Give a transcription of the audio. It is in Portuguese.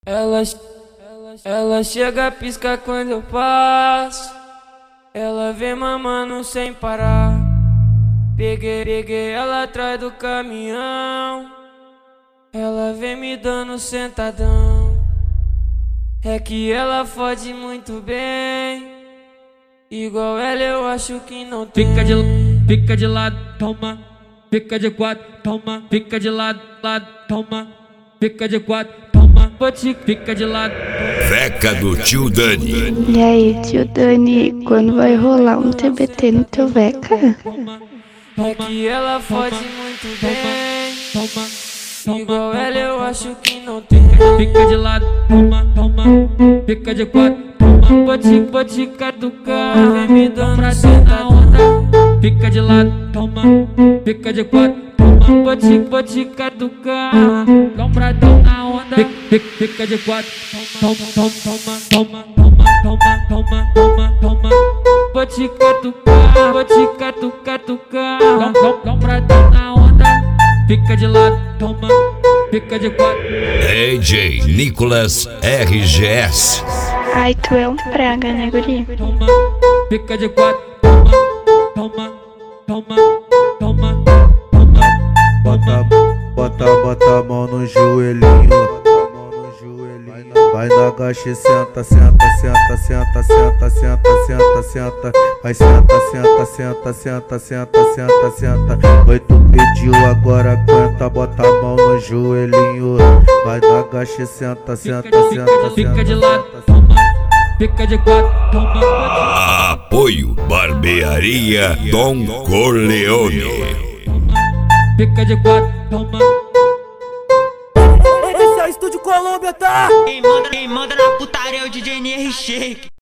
Ela, ela chega, pisca quando eu passo. Ela vem mamando sem parar. Peguei ela atrás do caminhão. Ela vem me dando sentadão. É que ela fode muito bem. Igual ela eu acho que não tem. Fica de lado, toma. Fica de quatro, toma. Fica de lado, toma. Fica de quatro, toma. Fica de lado. Veca do tio Dani. E aí, tio Dani, quando vai rolar um TBT no teu Veca? É que ela fode muito bem. Igual ela eu acho que não tem. Fica de lado, toma. Fica de quatro, toma. Vou te catucar, vem me dando sentadão. Fica de lado, toma. Fica de quatro, toma. Vou te catucar, Lombradão na onda. Fica de quatro, toma. vou te catucar. Lombradão na onda. Fica de lado, toma. Fica de quatro. DJ Nicolas RGS. Ai, tu é um praga, né, guri? Fica de quatro, toma. Bota a mão no joelhinho. Vai na agache, senta. Vai senta. Oi, tu pediu, agora aguenta. Bota a mão no joelhinho. Vai na agache, senta. Fica de lado, toma. Fica de quatro, toma. Apoio Barbearia Dom Corleone. Fica de quatro, toma. Esse é o Estúdio Colômbia, tá? Quem manda na putaria é o DJ NR Shake.